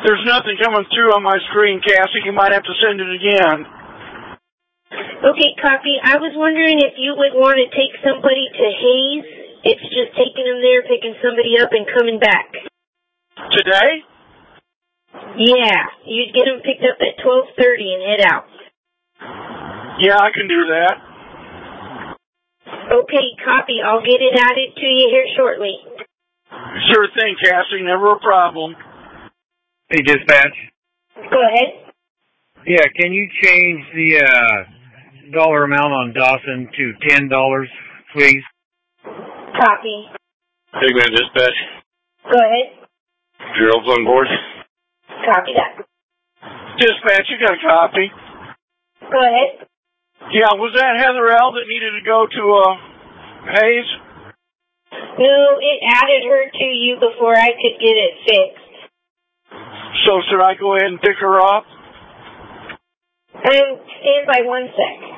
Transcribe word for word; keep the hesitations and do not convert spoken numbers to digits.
There's nothing coming through on my screen, Cassie. You might have to send it again. Okay, copy. I was wondering if you would want to take somebody to Hayes. It's just taking them there, picking somebody up, and coming back. Today? Yeah, you'd get them picked up at twelve thirty and head out. Yeah, I can do that. Okay, copy. I'll get it added to you here shortly. Sure thing, Cassie. Never a problem. Hey, dispatch. Go ahead. Yeah, can you change the uh, dollar amount on Dawson to ten dollars, please? Copy. Pigman dispatch. Go ahead. Gerald's on board. Copy that. Dispatch, you got a copy? Go ahead. Yeah, was that Heather L. that needed to go to uh, Hayes? No, it added her to you before I could get it fixed. So should I go ahead and pick her up? Um, stand by one sec.